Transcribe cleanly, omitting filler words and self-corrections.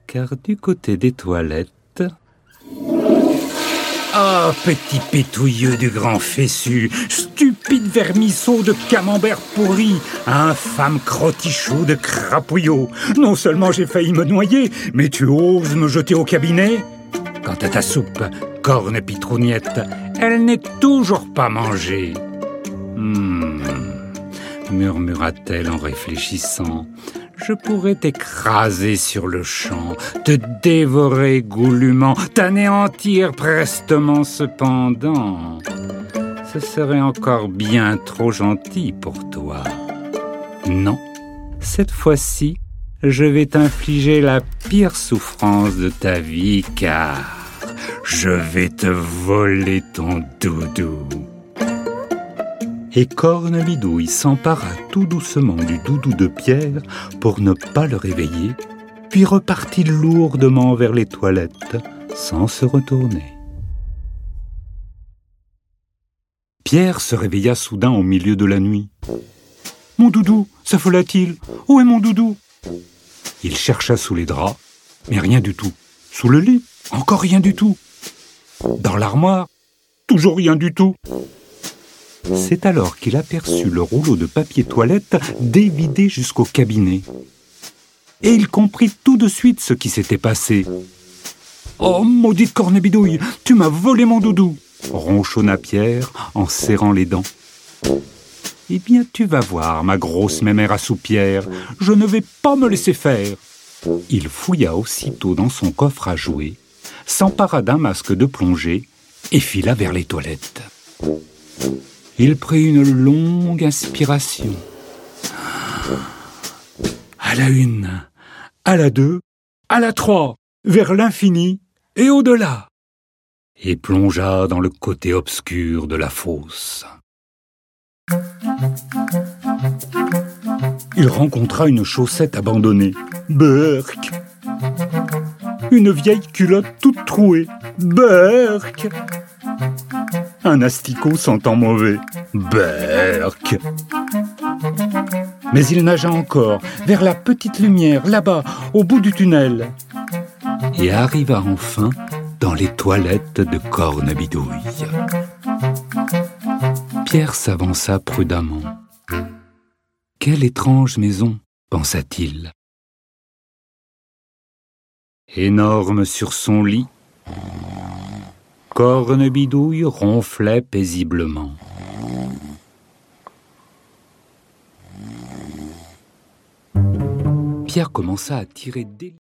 car du côté des toilettes... Ah, petit pétouilleux du grand fessu, stupide vermisseau de camembert pourri, infâme crottichou de crapouillot. Non seulement j'ai failli me noyer, mais tu oses me jeter au cabinet? Quant à ta soupe, corne pitrougnette, elle n'est toujours pas mangée. Murmura-t-elle en réfléchissant. Je pourrais t'écraser sur le champ, te dévorer goulûment, t'anéantir prestement cependant. Ce serait encore bien trop gentil pour toi. Non, cette fois-ci, je vais t'infliger la pire souffrance de ta vie, car je vais te voler ton doudou. Et Cornebidouille s'empara tout doucement du doudou de Pierre pour ne pas le réveiller, puis repartit lourdement vers les toilettes sans se retourner. Pierre se réveilla soudain au milieu de la nuit. « Mon doudou, s'affola-t-il? Où est mon doudou ?» Il chercha sous les draps, mais rien du tout. Sous le lit, encore rien du tout. Dans l'armoire, toujours rien du tout. C'est alors qu'il aperçut le rouleau de papier toilette dévidé jusqu'au cabinet. Et il comprit tout de suite ce qui s'était passé. « Oh, maudite Cornebidouille, tu m'as volé mon doudou !» ronchonna Pierre en serrant les dents. « Eh bien, tu vas voir, ma grosse mémère à soupière, je ne vais pas me laisser faire !» Il fouilla aussitôt dans son coffre à jouets, s'empara d'un masque de plongée et fila vers les toilettes. Il prit une longue inspiration. À la 1, à la 2, à la 3, vers l'infini et au-delà, et plongea dans le côté obscur de la fosse. Il rencontra une chaussette abandonnée. Berk! Une vieille culotte toute trouée. Berk! Un asticot sentant mauvais. Berk! Mais il nagea encore vers la petite lumière, là-bas, au bout du tunnel, et arriva enfin dans les toilettes de Cornebidouille. Pierre s'avança prudemment. « Quelle étrange maison !» pensa-t-il. Énorme sur son lit, Cornebidouille ronflait paisiblement. Pierre commença à tirer